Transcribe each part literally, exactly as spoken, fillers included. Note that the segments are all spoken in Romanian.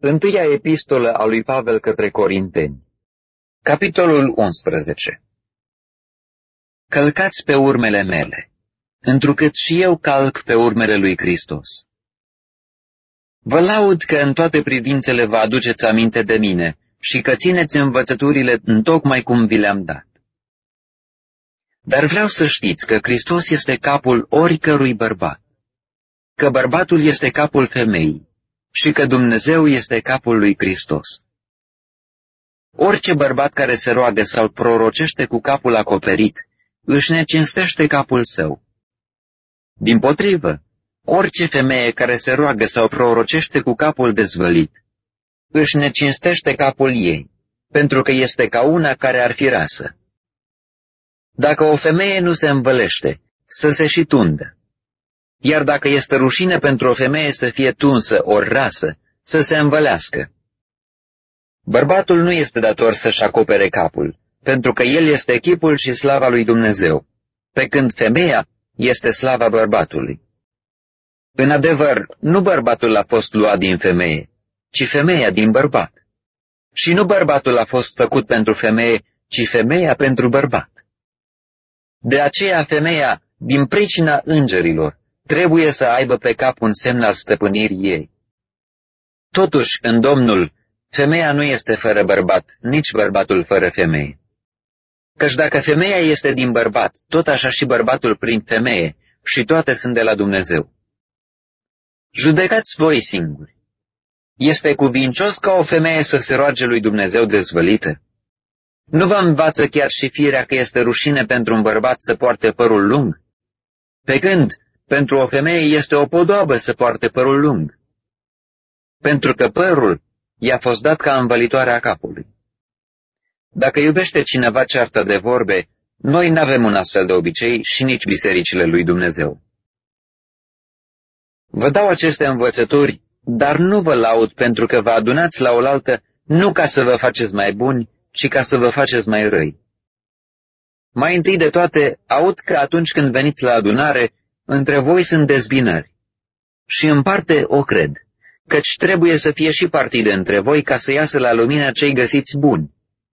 Întâia epistolă a lui Pavel către Corinteni, capitolul unsprezece. Călcați pe urmele mele, întrucât și eu calc pe urmele lui Hristos. Vă laud că în toate privințele vă aduceți aminte de mine și că țineți învățăturile întocmai cum vi le-am dat. Dar vreau să știți că Hristos este capul oricărui bărbat, că bărbatul este capul femeii și că Dumnezeu este capul lui Hristos. Orice bărbat care se roagă sau prorocește cu capul acoperit, își necinstește capul său. Dimpotrivă, orice femeie care se roagă sau prorocește cu capul dezvălit, își necinstește capul ei, pentru că este ca una care ar fi rasă. Dacă o femeie nu se învălește, să se și tundă. Iar dacă este rușine pentru o femeie să fie tunsă ori rasă, să se învălească. Bărbatul nu este dator să-și acopere capul, pentru că el este chipul și slava lui Dumnezeu, pe când femeia este slava bărbatului. În adevăr, nu bărbatul a fost luat din femeie, ci femeia din bărbat. Și nu bărbatul a fost făcut pentru femeie, ci femeia pentru bărbat. De aceea femeia, din pricina îngerilor, trebuie să aibă pe cap un semn al stăpânirii ei. Totuși, în Domnul, femeia nu este fără bărbat, nici bărbatul fără femeie. Căci dacă femeia este din bărbat, tot așa și bărbatul prin femeie, și toate sunt de la Dumnezeu. Judecați voi singuri. Este cuvincios ca o femeie să se roage lui Dumnezeu dezvălită? Nu vă învață chiar și firea că este rușine pentru un bărbat să poarte părul lung? Pe când, pentru o femeie este o podoabă să poarte părul lung. Pentru că părul i-a fost dat ca învălitoarea capului. Dacă iubește cineva ceartă de vorbe, noi n-avem un astfel de obicei și nici bisericile lui Dumnezeu. Vă dau aceste învățături, dar nu vă laud pentru că vă adunați la oaltă nu ca să vă faceți mai buni, ci ca să vă faceți mai răi. Mai întâi de toate, aud că atunci când veniți la adunare, între voi sunt dezbinări. Și în parte o cred, căci trebuie să fie și partide între voi ca să iasă la lumină cei găsiți buni.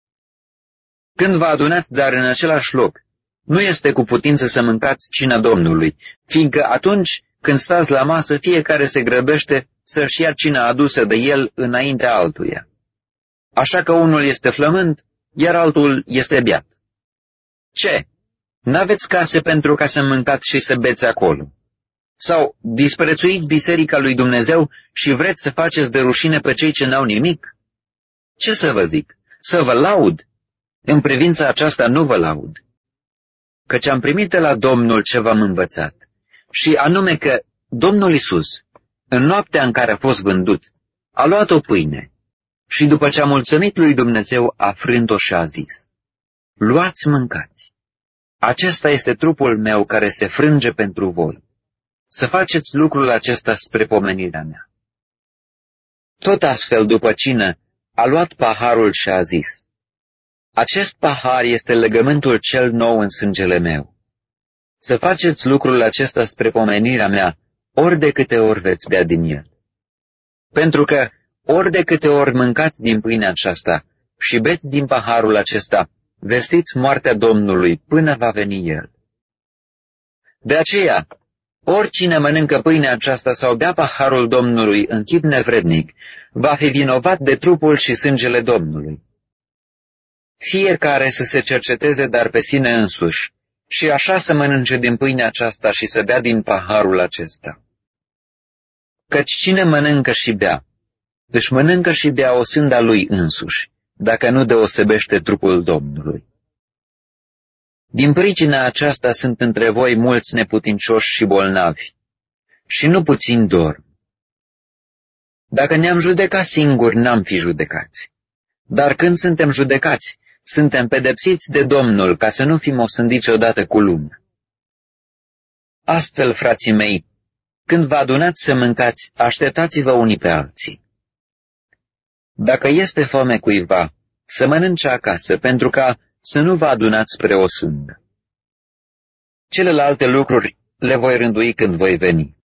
Când vă adunați dar în același loc, nu este cu putință să mâncați cina Domnului, fiindcă atunci când stați la masă, fiecare se grăbește să-și ia cina adusă de el înaintea altuia. Așa că unul este flămând, iar altul este beat. Ce? N-aveți case pentru ca să mâncați și să beți acolo? Sau disprețuiți biserica lui Dumnezeu și vreți să faceți de rușine pe cei ce n-au nimic? Ce să vă zic? Să vă laud? În privința aceasta nu vă laud. Căci am primit de la Domnul ce v-am învățat, și anume că Domnul Iisus, în noaptea în care a fost vândut, a luat o pâine și după ce a mulțumit lui Dumnezeu, a frânt-o și a zis: luați, mâncați. Acesta este trupul meu care se frânge pentru voi. Să faceți lucrul acesta spre pomenirea mea. Tot astfel, după cină, a luat paharul și a zis: acest pahar este legământul cel nou în sângele meu. Să faceți lucrul acesta spre pomenirea mea, ori de câte ori veți bea din el. Pentru că, ori de câte ori mâncați din pâinea aceasta și beți din paharul acesta, vestiți moartea Domnului până va veni El. De aceea, oricine mănâncă pâinea aceasta sau bea paharul Domnului în chip nevrednic, va fi vinovat de trupul și sângele Domnului. Fiecare să se cerceteze dar pe sine însuși, și așa să mănânce din pâinea aceasta și să bea din paharul acesta. Căci cine mănâncă și bea, își mănâncă și bea o sânda lui însuși, dacă nu deosebește trupul Domnului. Din pricina aceasta sunt între voi mulți neputincioși și bolnavi, și nu puțin dorm. Dacă ne-am judecat singuri, n-am fi judecați. Dar când suntem judecați, suntem pedepsiți de Domnul, ca să nu fim osândiți odată cu lumea. Astfel, frații mei, când vă adunați să mâncați, așteptați-vă unii pe alții. Dacă este foame cuiva, să mănânce acasă, pentru ca să nu vă adunați spre o sândă. Celelalte lucruri le voi rândui când voi veni.